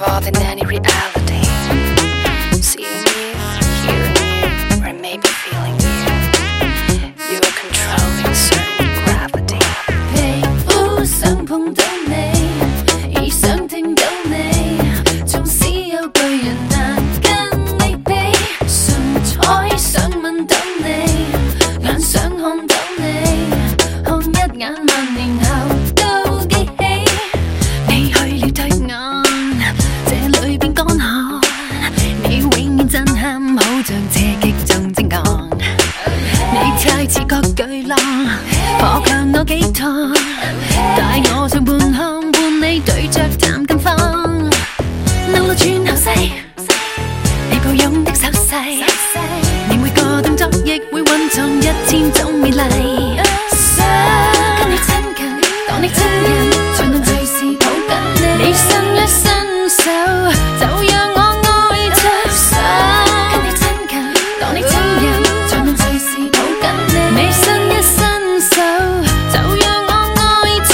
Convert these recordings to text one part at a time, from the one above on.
involved in any reality. Seeing you, hearing you, or maybe feeling you. You are controlling certain gravity. 皮膚想碰到你，已想聽到你，縱使有巨人難跟你比，純粹想問到你，眼想看到你，看一眼萬年後都記起，你去了對岸，這裏邊乾旱，你永遠震撼，好像斜擊中精幹，你太似個巨浪，破強我幾趟，帶我上半空伴你對着談近況，路路轉後西，你抱擁的手勢，你每個動作亦會蘊藏1000種美麗。想跟你親近，當你親人，才能隨時抱緊你。你伸一伸手，就讓我愛着。想跟你親近，當你親人，才能隨時抱緊你。你伸一伸手，就讓我愛着。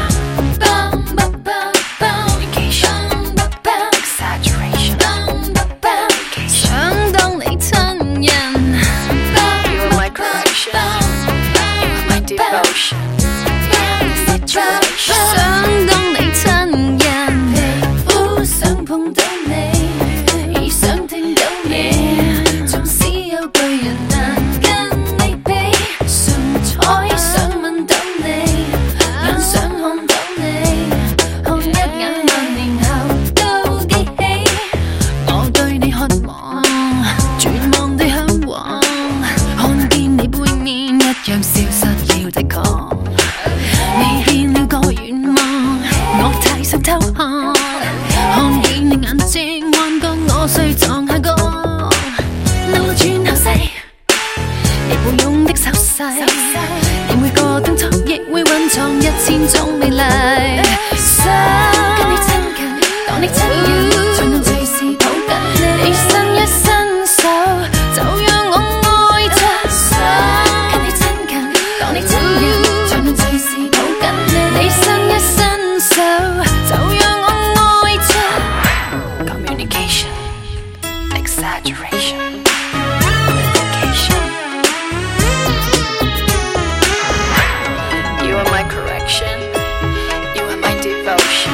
Exaggeration. 想當你親人。 You are my correction. You are my devotion. 想當你親人，皮膚想碰到你，已想聽到你，縱使有巨人難跟你比，純粹想問到你，眼想看到你，看一眼萬年後都記起，我對你渴望，絕望地向往，看見你背面一樣消失了的狂。你變了個願望，我太想偷看，看見你眼睛彎角，我需撞下角，路路轉後西，你抱擁的手勢，你每個動作亦會蘊藏1000種美麗。想跟你親近，當你親人，才能隨時抱緊你。你伸一伸手，就讓我愛着。想跟你親近，當你親人，才能隨時抱緊你。你伸一伸手，就讓我愛着。 Communication. Exaggeration. Communication. You are my correction. You are my devotion.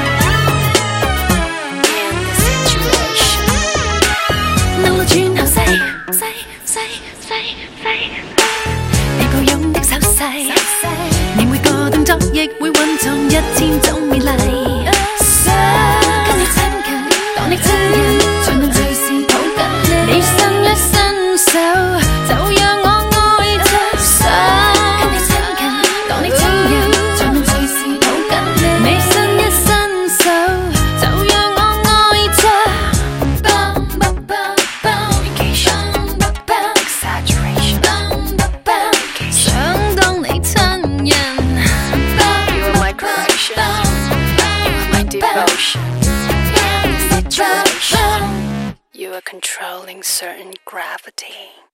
In this situation. 路路轉後西，你抱擁的手勢，你每個動作亦會蘊藏1000種美麗。想跟你親近，當你親人，才能隨時抱緊你。你伸一伸手，就讓我愛着。想跟你親近，當你親人，才能隨時抱緊你。你伸一伸手，就讓我愛着。 Exaggeration. 想當你親人。 You are my correction. You are my devotion. In this situation. You are controlling certain gravity.